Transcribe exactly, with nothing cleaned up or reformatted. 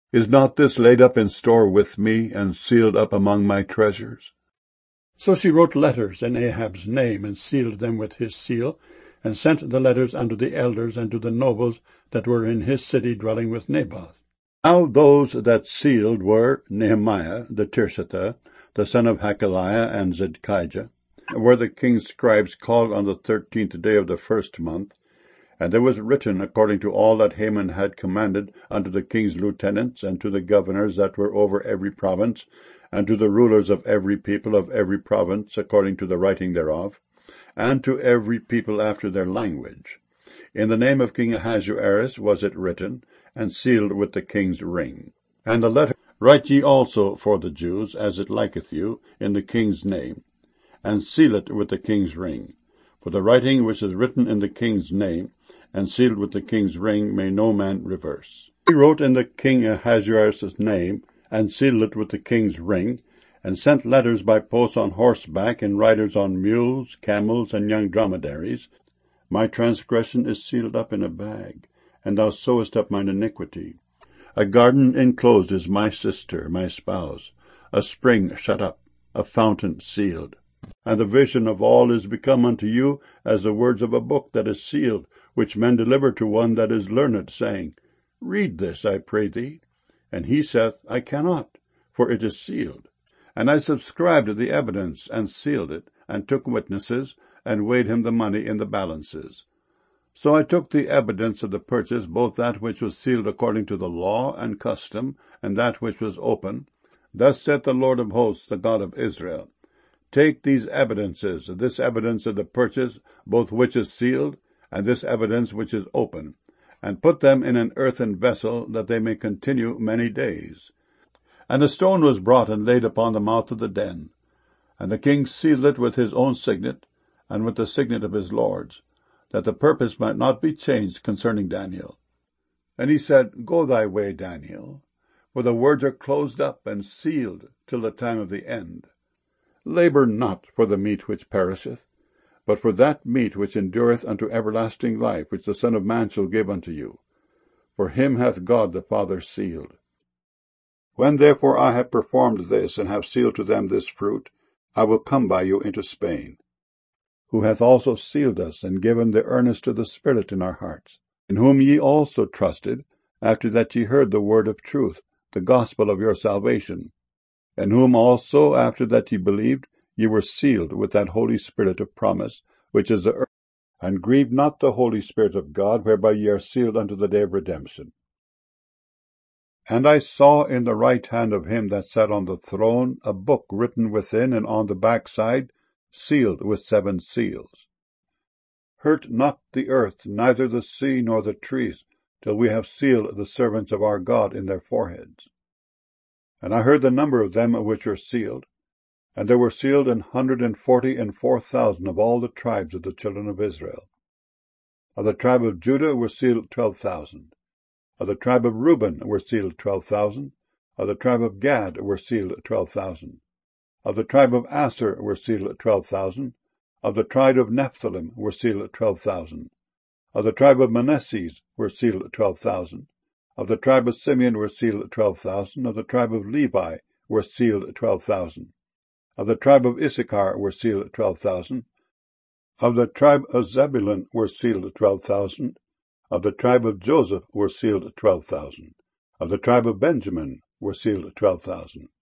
Is not this laid up in store with me, and sealed up among my treasures? So she wrote letters in Ahab's name, and sealed them with his seal, and sent the letters unto the elders and to the nobles that were in his city dwelling with Naboth. Now those that sealed were Nehemiah the Tirshatha, the son of Hakaliah, and Zedekiah, were the king's scribes called on the thirteenth day of the first month. And there was written according to all that Haman had commanded unto the king's lieutenants, and to the governors that were over every province, and to the rulers of every people of every province, according to the writing thereof, and to every people after their language. In the name of King Ahasuerus was it written, and sealed with the king's ring. And the letter, Write ye also for the Jews, as it liketh you, in the king's name, and seal it with the king's ring. For the writing which is written in the king's name, and sealed with the king's ring, may no man reverse. He wrote in the king Ahasuerus' name, and sealed it with the king's ring, and sent letters by post on horseback, and riders on mules, camels, and young dromedaries. My transgression is sealed up in a bag, and thou sewest up mine iniquity. A garden enclosed is my sister, my spouse, a spring shut up, a fountain sealed. And the vision of all is become unto you as the words of a book that is sealed, which men deliver to one that is learned, saying, Read this, I pray thee. And he saith, I cannot, for it is sealed. And I subscribed the evidence, and sealed it, and took witnesses, and weighed him the money in the balances. So I took the evidence of the purchase, both that which was sealed according to the law and custom, and that which was open. Thus saith the Lord of hosts, the God of Israel, Take these evidences, this evidence of the purchase, both which is sealed, and this evidence which is open, and put them in an earthen vessel, that they may continue many days. And a stone was brought and laid upon the mouth of the den. And the king sealed it with his own signet, and with the signet of his lords, that the purpose might not be changed concerning Daniel. And he said, Go thy way, Daniel, for the words are closed up and sealed till the time of the end. Labor not for the meat which perisheth, but for that meat which endureth unto everlasting life, which the Son of Man shall give unto you. For him hath God the Father sealed. When therefore I have performed this, and have sealed to them this fruit, I will come by you into Spain, who hath also sealed us, and given the earnest of the Spirit in our hearts, in whom ye also trusted, after that ye heard the word of truth, the gospel of your salvation, in whom also, after that ye believed, ye were sealed with that Holy Spirit of promise, which is the earth. And grieve not the Holy Spirit of God, whereby ye are sealed unto the day of redemption. And I saw in the right hand of him that sat on the throne a book written within and on the backside, sealed with seven seals. Hurt not the earth, neither the sea nor the trees, till we have sealed the servants of our God in their foreheads. And I heard the number of them which were sealed, and there were sealed an hundred and forty and four thousand of all the tribes of the children of Israel. Of the tribe of Judah were sealed twelve thousand. Of the tribe of Reuben were sealed twelve thousand. Of the tribe of Gad were sealed twelve thousand. Of the tribe of Aser were sealed twelve thousand. Of the tribe of Nephthalim were sealed twelve thousand. Of the tribe of Manasseh were sealed twelve thousand. Of the tribe of Simeon were sealed twelve thousand. Of the tribe of Levi were sealed twelve thousand. Of the tribe of Issachar were sealed twelve thousand. Of the tribe of Zebulun were sealed twelve thousand. Of the tribe of Joseph were sealed twelve thousand. Of the tribe of Benjamin were sealed twelve thousand.